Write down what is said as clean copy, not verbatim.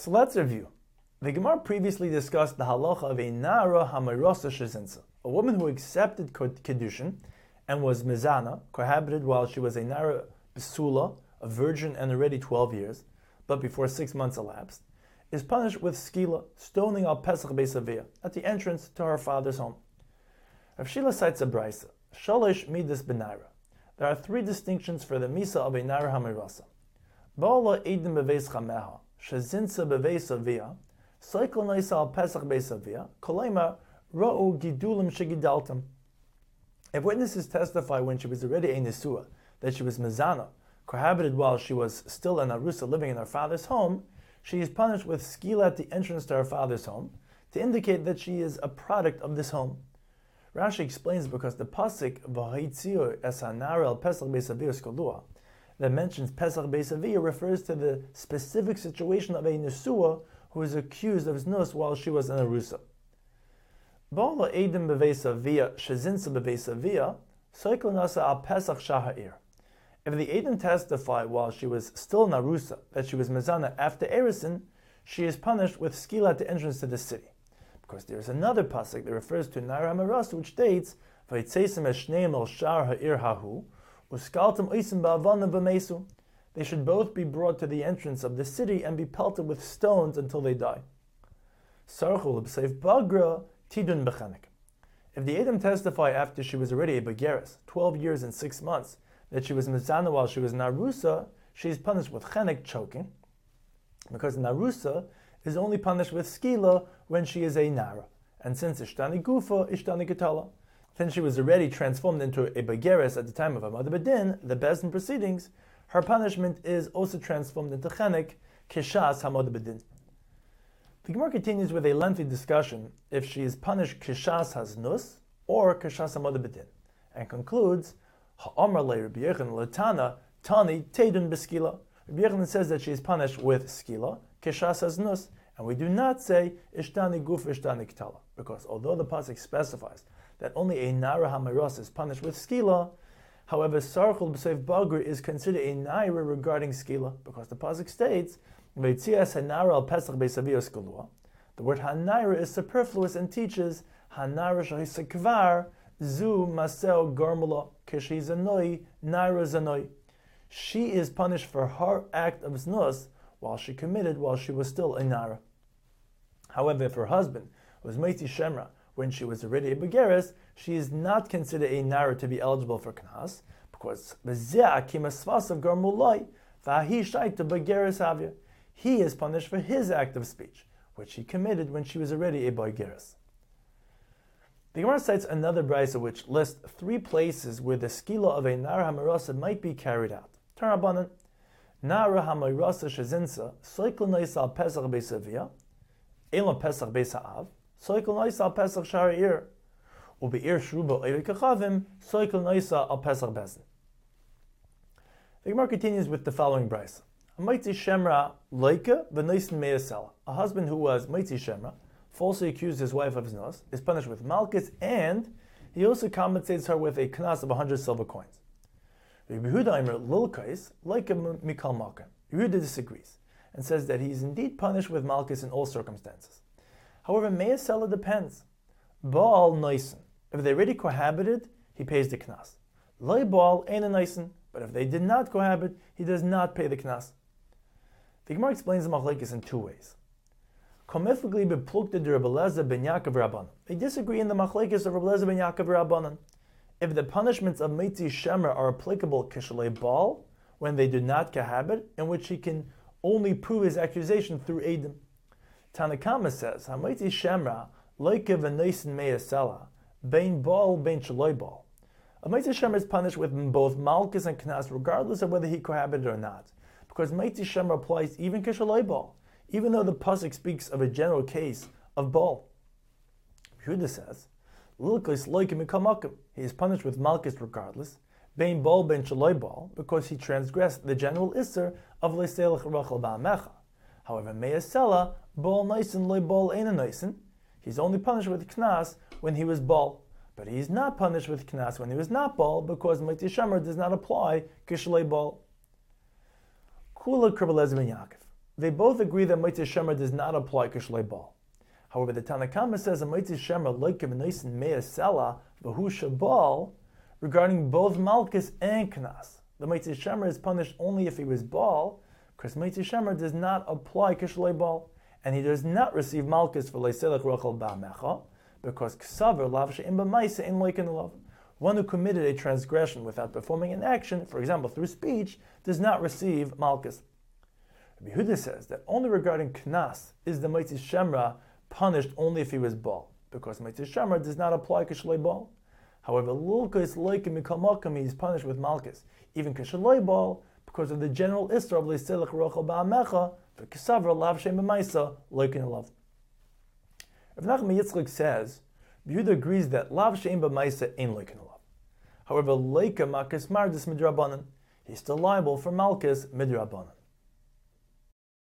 So let's review. The Gemara previously discussed the halacha of a nara hamayrasa shezinsa, a woman who accepted kedushin and was mizana, cohabited while she was a nara besula, a virgin and already 12 years, but before 6 months elapsed, is punished with skila, stoning al Pesach Beis Avia, at the entrance to her father's home. Rav Shila cites a brisa, shalosh midas benaira. There are 3 distinctions for the misa of a nara hamayrasa. Ba'ala edim beveis chameha, shezinsa beveis Avia, Cycle Naisa al Pesach Beis Avia, Kolema Ra'u Gidulim Shegidaltam. If witnesses testify when she was already a Nesua, that she was Mizana, cohabited while she was still an Arusa living in her father's home, she is punished with skila at the entrance to her father's home, to indicate that she is a product of this home. Rashi explains because the pasuk V'haitzio es hanara al Pesach Beis Avia skolua that mentions Pesach Beis Avia refers to the specific situation of a Nesua who was accused of znus while she was an arusa. Ba'ala edim beveis Avia shezinsa beveis Avia soikel nasa al Pesach shaha'ir. If the edim testify while she was still an arusa that she was mezana after erisin, she is punished with skila at the entrance to the city. Because there is another pasuk that refers to nara hamaras which states vayitzesim eshneim el shar ha'ir hahu uskaltem oisim ba'avana b'mesu. They should both be brought to the entrance of the city and be pelted with stones until they die. Sarchul b'seif bagra tidun b'chanek. If the Edom testify after she was already a begeres, 12 years and 6 months, that she was mizana while she was narusa, she is punished with chenek, choking, because narusa is only punished with skila when she is a nara. And since ishtani gufa, ishtani ketala, since she was already transformed into a begeres at the time of Amad Bedin, the Bezdin proceedings, her punishment is also transformed into chenek, kishas hamod bedin. The Gemara continues with a lengthy discussion if she is punished kishas haznus or kishas hamod bedin, and concludes ha'amar le Rabbi Yochanan l'tana tani teidun beskila. Rabbi Yochanan says that she is punished with skila, kishas haznus, and we do not say ishtani guf ishtani ktala, because although the pasuk specifies that only a nara hamaros is punished with skila, however, Sarchul B'Seif Bagr is considered a naira regarding skila, because the pasuk states, "Veitzias hanara al Pesach Beis Avia skolua." The word hanaira is superfluous and teaches hanara shahisekvar zu masel garmula kishi zanoi naira zanoi. She is punished for her act of znus while she was still a nara. However, if her husband was meiti shemra when she was already a begeres, she is not considered a nara to be eligible for knas, because he is punished for his act of speech, which he committed when she was already a begeres. The Gemara cites another brisa which lists 3 places where the skila of a nara hamarasa might be carried out. Tarabanan, nara hamarasa shezinsa, soikl nois al Pesach Beis Avia, elam Pesach Beis Ha'av, soikl nois al Pesach Sha'ir, ube'ir shruba oivik kachavim, soikl noisa al Pesach Bezin. The Gemara continues with the following brisa. A Maitzi Shemra Leika v'noisin me'asela. A husband who was Maitzi Shemra, falsely accused his wife of znos, is punished with malchus, and he also compensates her with a knas of 100 silver coins. Rabbi Yehuda Aimer Lilkais Leika Mikal Malka. Yehuda disagrees and says that he is indeed punished with malchus in all circumstances. However, me'asela depends. Baal Noisen. If they already cohabited, he pays the knas. Loi Baal Ein Noisen. But if they did not cohabit, he does not pay the knas. The Gemara explains the machlekes in 2 ways. They disagree in the machlekes of Rabbi Eliezer ben Yaakov Rabbanan. If the punishments of Meitzi Shemra are applicable kishalei Baal, when they do not cohabit, in which he can only prove his accusation through Eidim. Tanakama says, HaMeitzi Shemra loike v'noisin me'asela, bein Baal, bein shaloi Baal. A Meitzi Shemra is punished with both malchus and knas, regardless of whether he cohabited or not, because Meitzi Shemra applies even kishalei Baal, even though the pasuk speaks of a general case of Baal. Yehuda says, Lilkos loike mikamakim. He is punished with malchus regardless, bein Baal, bein shaloi Baal, because he transgressed the general isser of le'selech rachel ba'amecha. However, me'asela Baal noisen loy Baal ein noisen. He's only punished with knas when he was Baal. But he is not punished with knas when he was not Baal, because Meitzi Shemra does not apply kishalei Baal. Kula Rabbi Eliezer ben Yaakov. they both agree that Motzei Shemer does not apply Kishlei Baal. However, the Tanna Kama says a Motzei Shemer loikim noisin mea sela v'hu shabal regarding both Malkus and Knas. The Motzei Shemer is punished only if he was Baal, because Motzei Shemer does not apply Kishlei Baal, and he does not receive Malkus for Leiselech Rochel Ba'amecha, because Ksaver lav she'im b'maisa in loikin love. One who committed a transgression without performing an action, for example through speech, does not receive Malkus. Rabbi Yehuda says that only regarding Knas is the Motzei Shemer punished only if he was Baal, because Motzei Shemer does not apply Kishlei Baal. However, Lulkas loikim mikol makom, he is punished with Malkus, even Kishlei Baal, because of the general Isra of Leiselech Rochel Ba'amecha, for Ksaver lav she'im b'maisa loikin love. Rav Nachman Yitzchak says, Yehuda agrees that lav she'im b'maisa ain't loikin love. However, leika makas mardis midrabanan, he's still liable for malchus midrabanan.